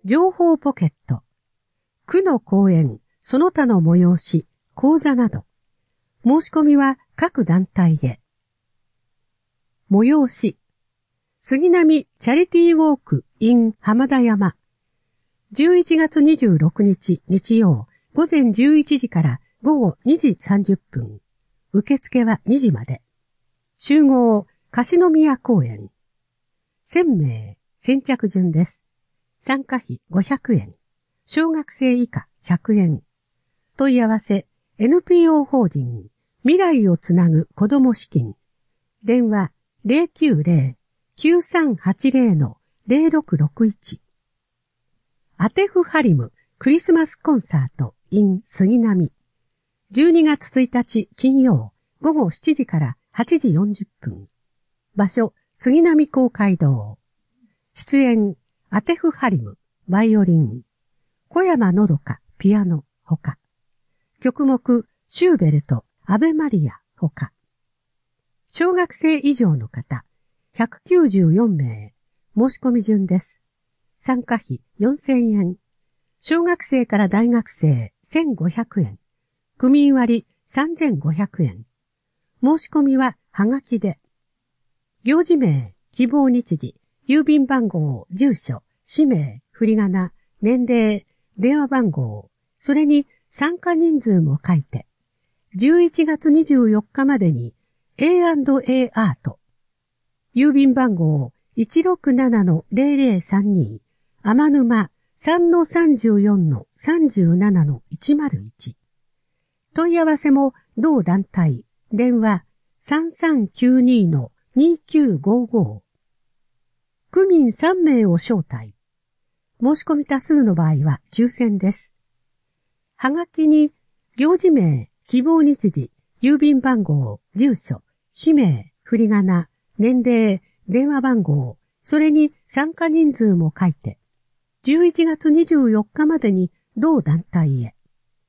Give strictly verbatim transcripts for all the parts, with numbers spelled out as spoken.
情報ポケット、区の講演、その他の催し、講座など、申し込みは各団体へ。催し、杉並チャリティーウォーク in 浜田山。じゅういちがつにじゅうろくにち日曜午前じゅういちじから午後にじさんじゅっぷん。受付はにじまで。集合、樫宮公園。せんめい、先着順です。参加費ごひゃくえん。小学生以下ひゃくえん。問い合わせ、エヌピーオー 法人、未来をつなぐ子ども資金。電話 ゼロきゅうゼロ きゅうさんはちゼロ のゼロろくろくいち。アテフハリムクリスマスコンサート in 杉並。じゅうにがつついたち金曜午後しちじからはちじよんじゅっぷん。場所、杉並公会堂。出演、アテフハリム、バイオリン。小山のどか、ピアノ、ほか。曲目、シューベルト、アベマリア、ほか。小学生以上の方、ひゃくきゅうじゅうよんめい。申し込み順です。参加費よんせんえん。小学生から大学生せんごひゃくえん。区民割さんぜんごひゃくえん。申し込みははがきで。行事名、希望日時、郵便番号、住所、氏名、振り仮名、年齢、電話番号、それに参加人数も書いて、じゅういちがつにじゅうよっかまでに エーアンドエー アート、郵便番号 いちろくななのゼロゼロさんに、天沼 さんのさんじゅうよんのさんじゅうななのいちまるいち。問い合わせも同団体、電話 さんさんきゅうにのにきゅうごご。区民さんめいを招待。申し込み多数の場合は抽選です。はがきに行事名、希望日時、郵便番号、住所、氏名、振り仮名、年齢、電話番号、それに参加人数も書いて、じゅういちがつにじゅうよっかまでに同団体へ。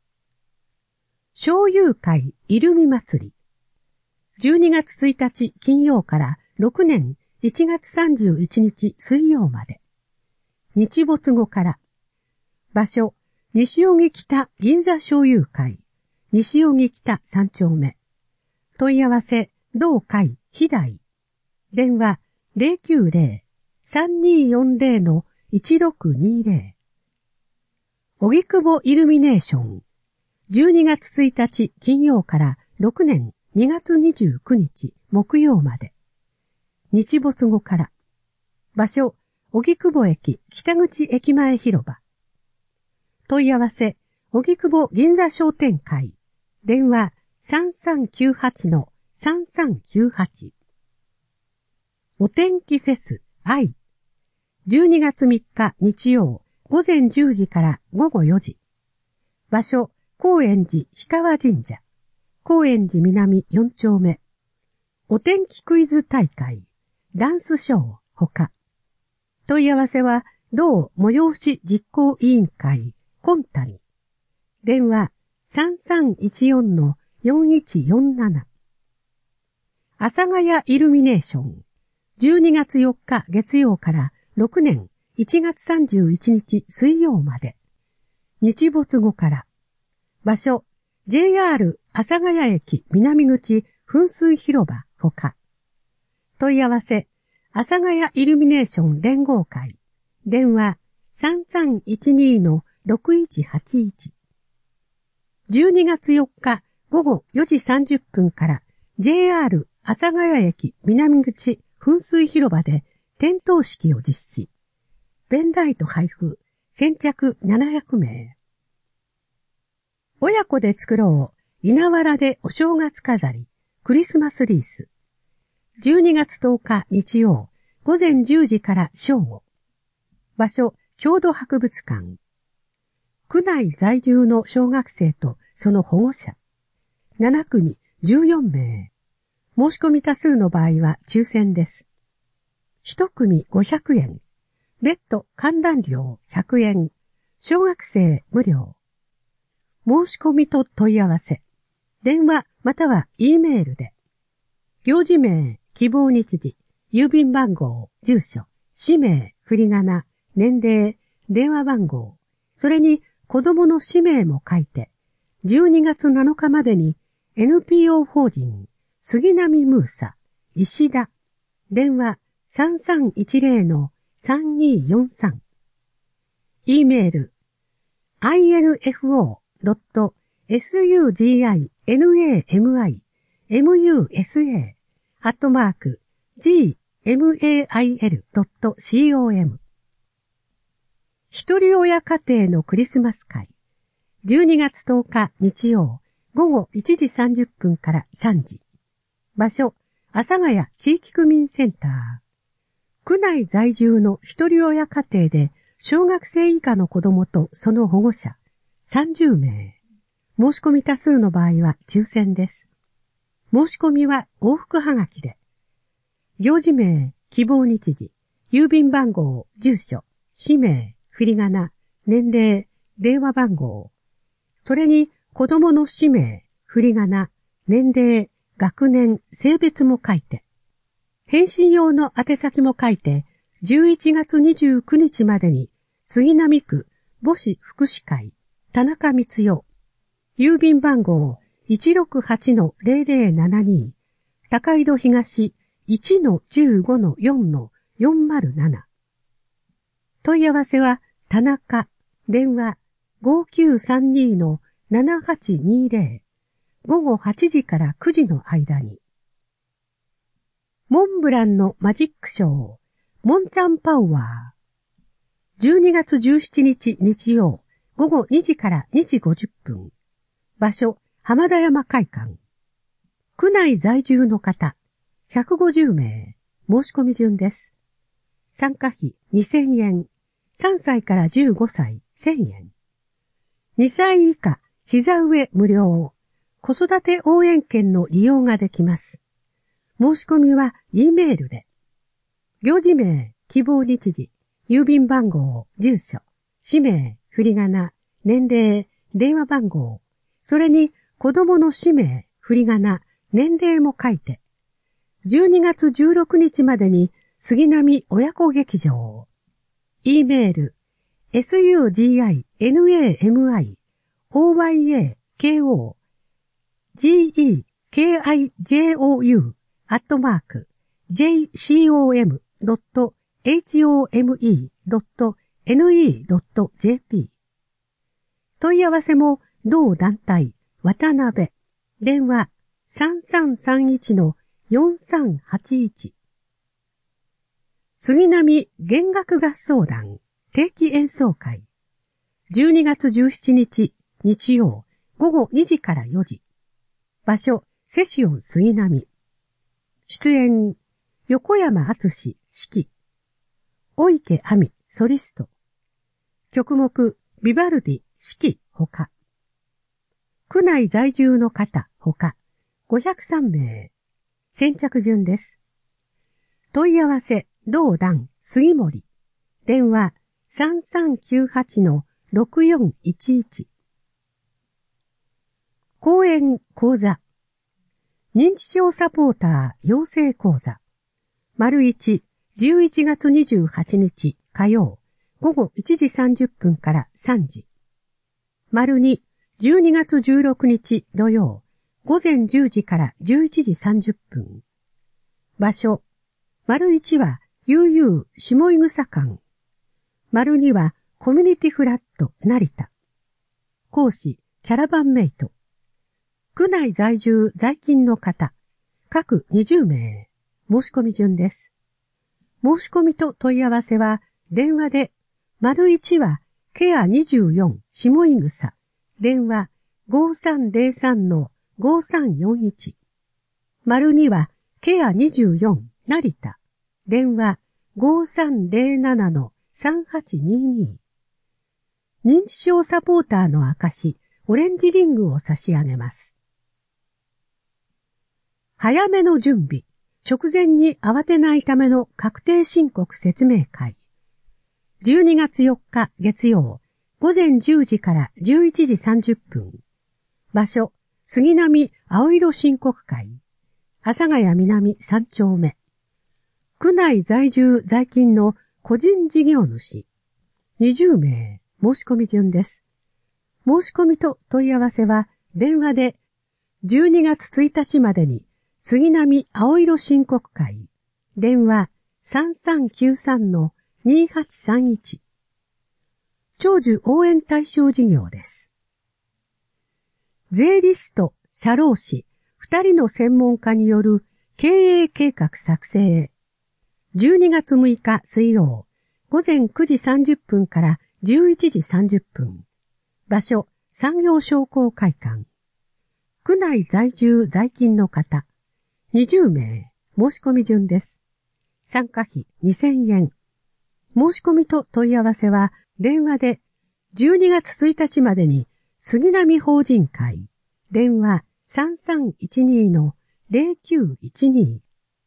小友会イルミ祭り。じゅうにがつついたち金曜からろくねんいちがつさんじゅういちにち水曜まで。日没後から。場所、西荻北銀座小友会。西荻北さんちょうめ。問い合わせ、同会、非代。電話、ゼロきゅうゼロ さんにーよんゼロのいちろくにゼロ。荻窪イルミネーション。じゅうにがつついたち金曜からろくねんにがつにじゅうくにち木曜まで。日没後から。場所、荻窪駅北口駅前広場。問い合わせ、荻窪銀座商店会。電話さんさんきゅうはちのさんさんきゅうはち。お天気フェス、愛。じゅうにがつみっか日曜、午前じゅうじから午後よじ。場所、高円寺氷川神社。高円寺南よんちょうめ。お天気クイズ大会、ダンスショー、ほか。問い合わせは、同催し実行委員会、コンタに。電話さんさんいちよんのよんいちよんなな。阿佐ヶ谷イルミネーション。じゅうにがつよっか月曜からろくねんいちがつさんじゅういちにち水曜まで。日没後から。場所、ジェイアール 阿佐ヶ谷駅南口噴水広場ほか。問い合わせ、阿佐ヶ谷イルミネーション連合会。電話さんさんいちにのろくいちはちいち。じゅうにがつよっか午後よじさんじゅっぷんから ジェイアール 阿佐ヶ谷駅南口噴水広場で点灯式を実施。ペンライト配布、先着ななひゃくめい。親子で作ろう、稲わらでお正月飾り、クリスマスリース。じゅうにがつとおか日曜、午前じゅうじから正午。場所、郷土博物館。区内在住の小学生とその保護者。ななくみじゅうよんめい。申し込み多数の場合は抽選です。いちくみごひゃくえん。別途観覧料ひゃくえん。小学生無料。申し込みと問い合わせ。電話または E メールで。行事名、希望日時、郵便番号、住所、氏名、振り仮名、年齢、 電話番号、それに子供の氏名も書いて、じゅうにがつなのかまでに エヌピーオー 法人杉並ムーサ石田電話 さんさんいちゼロ のさんにーよんさん E メール アイエヌエフオードットスグジナミムユーエスエー アットマーク ジーエムエーアイエルドットコム 一人親家庭のクリスマス会じゅうにがつとおか日曜午後いちじさんじゅっぷんからさんじ。場所、阿佐ヶ谷地域区民センター。区内在住の一人親家庭で小学生以下の子供とその保護者さんじゅうめい。申し込み多数の場合は抽選です。申し込みは往復はがきで。行事名、希望日時、郵便番号、住所、氏名、振り仮名、年齢、電話番号。それに子供の氏名、振り仮名、年齢、学年、性別も書いて。返信用の宛先も書いて、じゅういちがつにじゅうくにちまでに、杉並区母子福祉会、田中光代。郵便番号 いちろくはちのゼロゼロななに 高井戸東 いちのじゅうごのよんのよんまるなな。問い合わせは田中、電話ごきゅうさんにのななはちにゼロ、午後はちじからくじの間に。モンブランのマジックショー、モンちゃんパワー。じゅうにがつじゅうしちにち日曜、午後にじからにじごじゅっぷん。場所、浜田山会館。区内在住の方、ひゃくごじゅうめい、申し込み順です。参加費にせんえん、さんさいからじゅうごさいせんえん。にさい以下、膝上無料、子育て応援券の利用ができます。申し込みは E メールで。行事名、希望日時、郵便番号、住所、氏名、振り仮名、年齢、電話番号、それに子供の氏名、振り仮名、年齢も書いて、じゅうにがつじゅうろくにちまでに杉並親子劇場、E メール、エスユージーアイエヌエーエムアイオーワイエーケーオージーイーケーアイジェーオーユー アットマーク ジェイシーオーエムドットエイチオーエムイードットエヌイードットジェーピー 問い合わせも同団体渡辺電話さんさんさんいちのよんさんはちいち杉並弦楽合奏団定期演奏会じゅうにがつじゅうしちにち日曜午後にじからよじ場所セシオン杉並出演横山敦指揮小池亜美ソリスト曲目ビバルディ指揮ほか区内在住の方ほかごひゃくさんめい先着順です。問い合わせ同団杉森電話さんさんきゅうはちのろくよんいちいち講演講座認知症サポーター養成講座丸一じゅういちがつにじゅうはちにち火曜午後いちじさんじゅっぷんからさんじ丸二じゅうにがつじゅうろくにち土曜午前じゅうじからじゅういちじさんじゅっぷん場所丸一は悠々下井草館丸二はコミュニティフラット成田講師キャラバンメイト区内在住在勤の方各にじゅうめい申し込み順です。申し込みと問い合わせは電話で丸一はケアにじゅうよん下井草電話ごさんゼロさんのごさんよんいち丸二はケアにじゅうよん成田電話ごさんゼロななのさんはちにに認知症サポーターの証オレンジリングを差し上げます。早めの準備、直前に慌てないための確定申告説明会。じゅうにがつよっか月曜、午前じゅうじからじゅういちじさんじゅっぷん。場所、杉並青色申告会。阿佐ヶ谷南さんちょうめ。区内在住在勤の個人事業主。 にじゅうめい申し込み順です。申し込みと問い合わせは電話でじゅうにがつついたちまでに杉並青色申告会、電話 さんさんきゅうさんのにはちさんいち。長寿応援対象事業です。税理士と社労士二人の専門家による経営計画作成。じゅうにがつむいか水曜、午前くじさんじゅっぷんからじゅういちじさんじゅっぷん。場所、産業商工会館。区内在住在勤の方、にじゅうめい申し込み順です。参加費にせんえん。申し込みと問い合わせは電話でじゅうにがつついたちまでに杉並法人会、電話 さんさんいちに のゼロきゅういちに。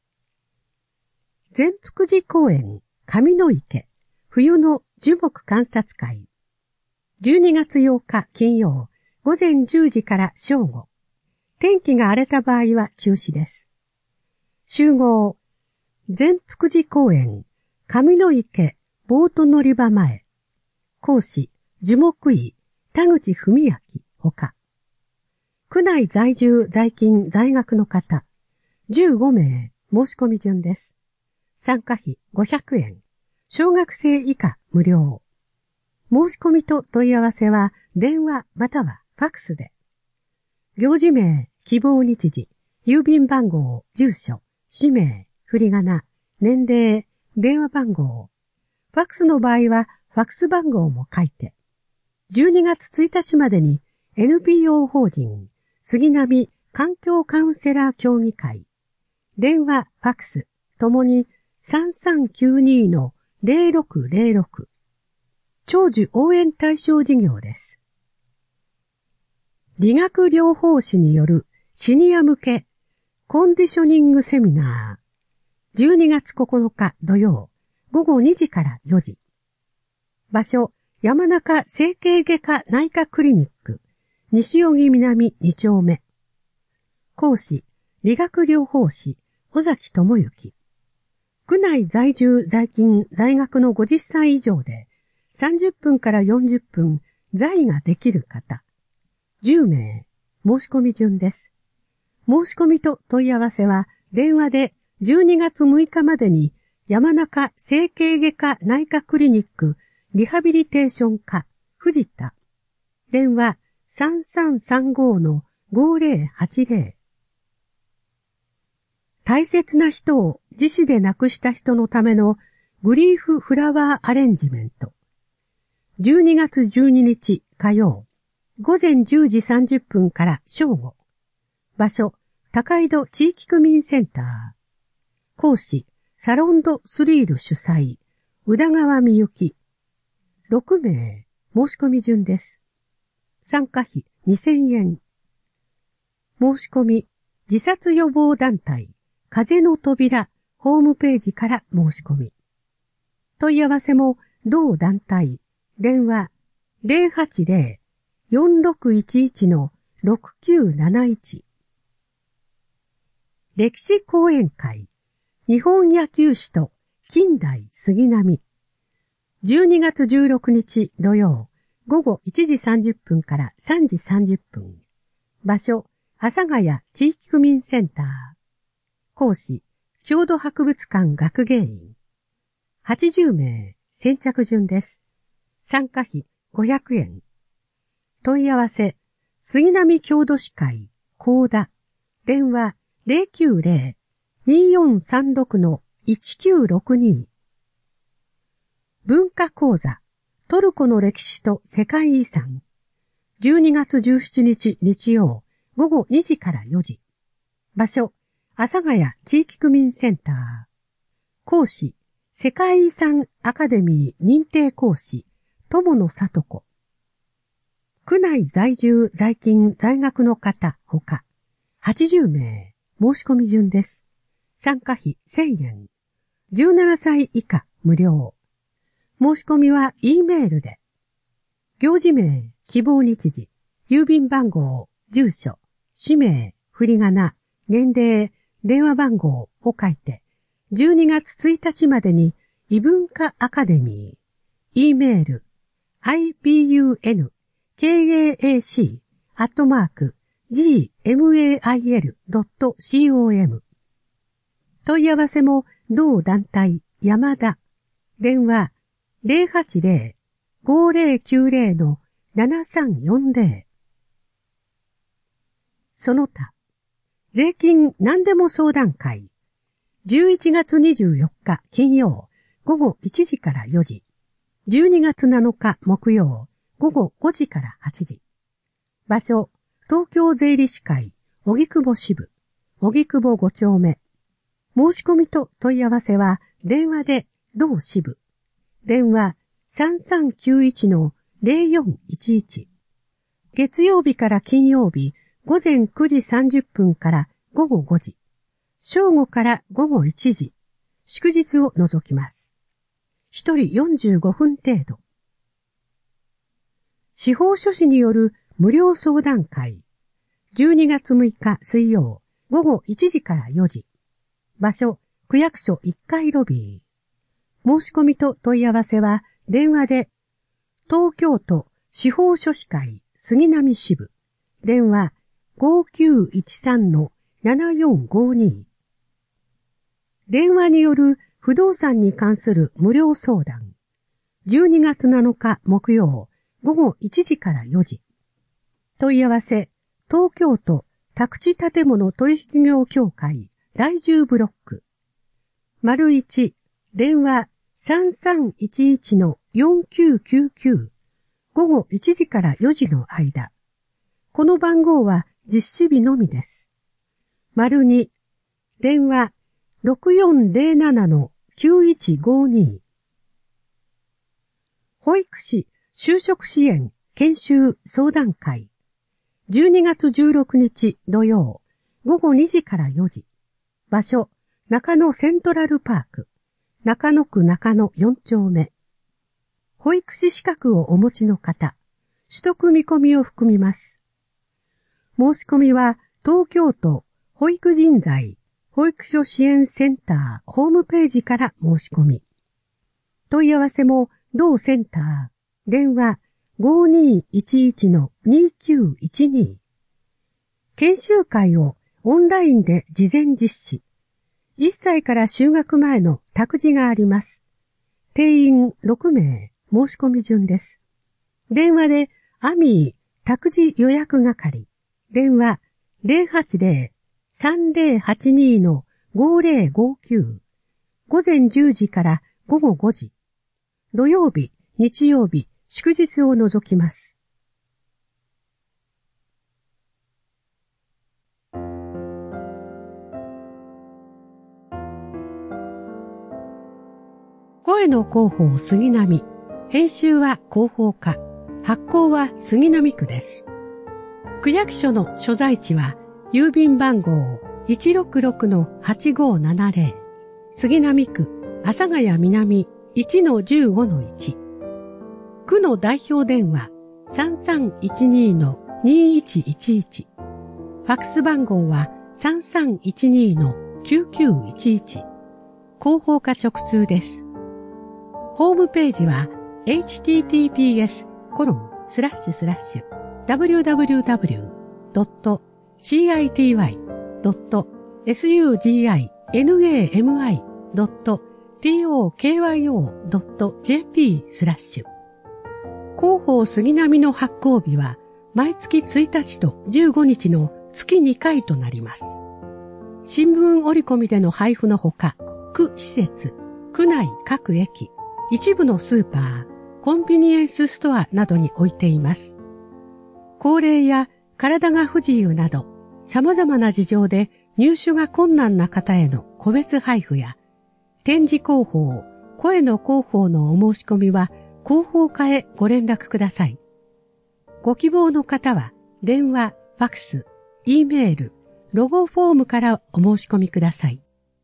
善福寺公園上の池冬の樹木観察会。じゅうにがつようか金曜午前じゅうじから正午。天気が荒れた場合は中止です。集合。善福寺公園上の池ボート乗り場前。講師樹木医田口文明ほか。区内在住在勤在学の方じゅうごめい申し込み順です。参加費ごひゃくえん。小学生以下無料。申し込みと問い合わせは電話またはファクスで。行事名、希望日時、郵便番号、住所、氏名、振り仮名、年齢、電話番号。ファクスの場合はファクス番号も書いて。じゅうにがつついたちまでに エヌピーオー 法人杉並環境カウンセラー協議会。電話、ファクスともにさんさんきゅうにのゼロろくゼロろく。長寿応援対象事業です。理学療法士によるシニア向けコンディショニングセミナー。じゅうにがつここのか土曜午後にじからよじ。場所、山中整形外科内科クリニック、西荻南にちょうめ。講師、理学療法士、尾崎智之。区内在住在勤在学のごじゅっさい以上でさんじゅっぷんからよんじゅっぷん在ができる方。じゅうめい申し込み順です。申し込みと問い合わせは電話でじゅうにがつむいかまでに山中整形外科内科クリニックリハビリテーション科藤田。電話 さんさんさんごのごゼロはちゼロ。大切な人を自死で亡くした人のためのグリーフフラワーアレンジメント。じゅうにがつじゅうににち火曜、午前じゅうじさんじゅっぷんから正午。場所、高井戸地域区民センター。講師、サロンドスリール主催、宇田川みゆき。ろくめい申し込み順です。参加費にせんえん。申し込み、自殺予防団体、風の扉、ホームページから申し込み。問い合わせも、同団体、電話、ゼロはちゼロ よんろくいちいちのろくきゅうなないち。歴史講演会、日本野球史と近代杉並。じゅうにがつじゅうろくにち土曜、午後いちじさんじゅっぷんからさんじさんじゅっぷん。場所、阿佐ヶ谷地域区民センター。講師、郷土博物館学芸員。はちじゅうめい先着順です。参加費ごひゃくえん。問い合わせ、杉並郷土史会、高田。電話ゼロきゅうゼロ によんさんろくのいちきゅうろくに。文化講座、トルコの歴史と世界遺産。じゅうにがつじゅうしちにち日曜、午後にじからよじ。場所、阿佐ヶ谷地域区民センター。講師、世界遺産アカデミー認定講師、友野里子。区内在住在勤在学の方ほか、はちじゅうめい申し込み順です。参加費せんえん。じゅうななさい以下無料。申し込みは E メールで。行事名、希望日時、郵便番号、住所、氏名、振り仮名、年齢、電話番号を書いて、じゅうにがつついたちまでに異文化アカデミー、 E メール、アイビーユーエヌケーエーエーシー アットマーク、ジーエムエーアイエル ドット コム。問い合わせも同団体山田。電話 ゼロはちゼロ ごゼロきゅうゼロ ななさんよんゼロ。その他、税金何でも相談会。じゅういちがつにじゅうよっか金曜午後いちじからよじ。じゅうにがつなのか木曜午後ごじからはちじ。場所、東京税理士会、荻窪支部、荻窪ご丁目。申し込みと問い合わせは電話で同支部。電話 さんさんきゅういちのゼロよんいちいち。月曜日から金曜日、午前くじさんじゅっぷんから午後ごじ。正午から午後いちじ。祝日を除きます。一人よんじゅうごふん程度。司法書士による無料相談会。じゅうにがつむいか水曜午後いちじからよじ。場所、区役所いっかいロビー。申し込みと問い合わせは電話で、東京都司法書士会杉並支部。電話ごきゅういちさんのななよんごに。電話による不動産に関する無料相談。じゅうにがつなのか木曜午後いちじからよじ。問い合わせ、東京都宅地建物取引業協会第じゅうブロック。丸いち、電話さんさんいちいちのよんきゅうきゅうきゅう。午後いちじからよじの間。この番号は実施日のみです。丸に、電話ろくよんゼロななのきゅういちごに。保育士就職支援研修相談会。じゅうにがつじゅうろくにち土曜午後にじからよじ。場所、中野セントラルパーク。中野区中野よん丁目。保育士資格をお持ちの方、取得見込みを含みます。申し込みは東京都保育人材保育所支援センターホームページから申し込み。問い合わせも同センター、電話ごにいちいちのにきゅういちに。研修会をオンラインで事前実施。いっさいから就学前の託児があります。定員ろくめい、申し込み順です。電話でアミー託児予約係。電話ゼロはちゼロ さんゼロはちにのごゼロごきゅう。午前じゅうじから午後ごじ。土曜日、日曜日、祝日を除きます。声の広報杉並。編集は広報課。発行は杉並区です。区役所の所在地は郵便番号 いちろくろくのはちごななゼロ。杉並区阿佐ヶ谷南 いちのじゅうごのいち。区の代表電話 さんさんいちにのにいちいちいち。ファックス番号は さんさんいちにのきゅうきゅういちいち。広報課直通です。ホームページは エイチティーティーピーエスコロンスラッシュスラッシュダブリューダブリューダブリュードットシーアイティーワイドットエスユージーアイエヌエーエムアイドットティーオーケーワイオードットジェーピースラッシュ。広報杉並の発行日は毎月ついたちとじゅうごにちの月にかいとなります。新聞折り込みでの配布のほか、区施設、区内各駅、一部のスーパー、コンビニエンスストアなどに置いています。高齢や体が不自由など、様々な事情で入手が困難な方への個別配布や、展示広報、声の広報のお申し込みは、広報課へご連絡ください。ご希望の方は、電話、ファクス、E メール、ロゴフォームからお申し込みください。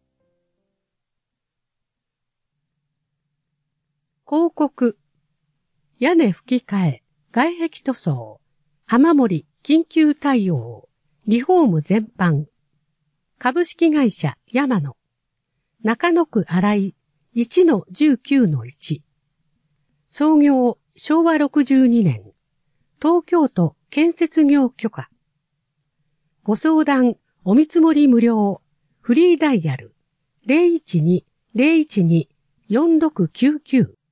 広告。屋根吹き替え、外壁塗装、雨漏り緊急対応、リフォーム全般。株式会社山野。中野区新井いちのじゅうきゅうのいち。 創業しょうわろくじゅうにねん。東京都建設業許可。ご相談、お見積もり無料。フリーダイヤル ゼロいちに ゼロいちに よんろくきゅうきゅう。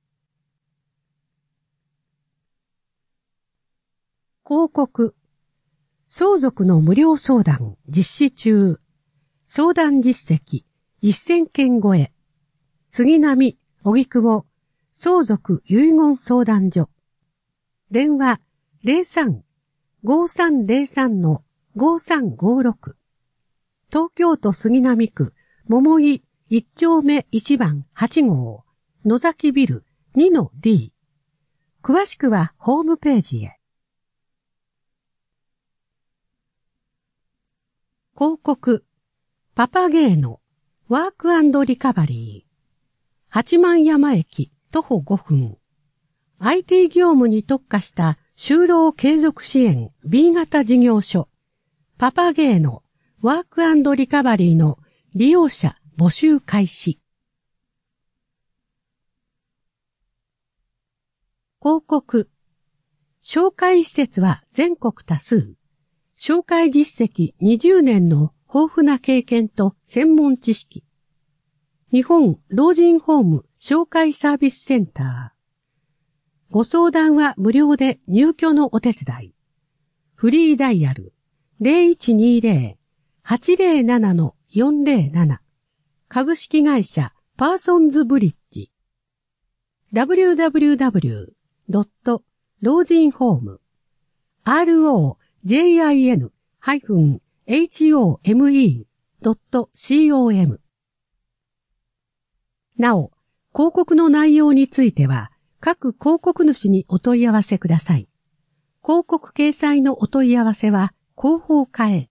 広告。相続の無料相談実施中。相談実績せんけん超え。杉並、荻窪、相続遺言相談所。電話 ゼロさん ごーさんゼロさん ごーさんごーろく。東京都杉並区桃井いち丁目いちばんはちごう野崎ビル にのディー。詳しくはホームページへ。広告。パパゲーノワーク&リカバリー。八幡山駅徒歩ごふん。アイティー 業務に特化した就労継続支援 ビー 型事業所。パパゲーノワーク&リカバリーの利用者募集開始。広告。紹介施設は全国多数。紹介実績にじゅうねんの豊富な経験と専門知識。日本老人ホーム紹介サービスセンター。ご相談は無料で入居のお手伝い。フリーダイヤル ゼロいちにゼロ はちゼロなな よんゼロなな。株式会社パーソンズブリッジ。ダブリューダブリューダブリュードット老人ホーム アールオージェイアイエヌ ハイフン エイチオーエムイー ドット コム。なお、広告の内容については、各広告主にお問い合わせください。広告掲載のお問い合わせは、広報課へ。